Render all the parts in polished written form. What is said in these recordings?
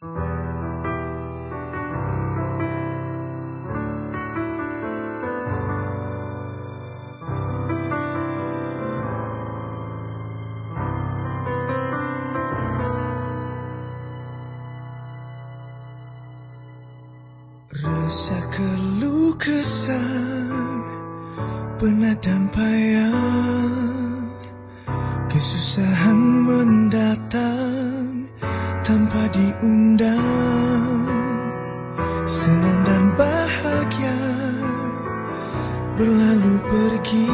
Resah keluh kesah, penat dan payah, kesusahan mendatang tanpa diundang. Senang dan bahagia berlalu pergi,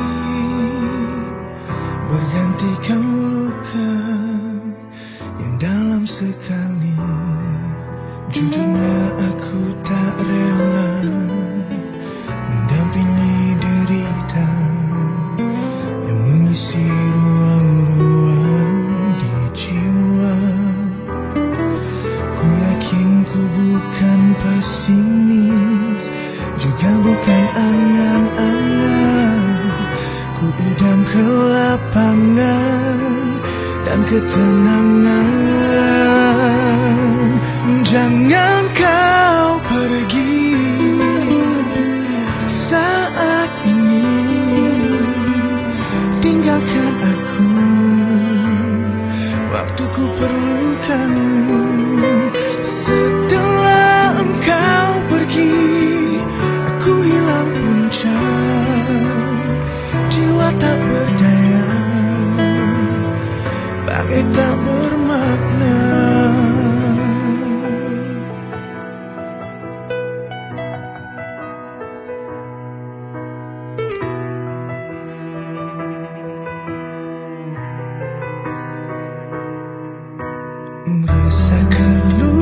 bergantikan luka yang dalam sekali. Jujurnya aku tak rela mendampingi derita yang mengisi ruang-ruang di jiwa. Ku yakin ku bukan pesimis, juga bukan angan-angan. Ku idam kelapangan dan ketenangan. Jangan kau pergi saat ini, tinggalkan aku, waktuku perlukanmu. Setelah engkau pergi, aku hilang puncak, jiwa tak berdaya, bagai tak bermakna. Merasa keluh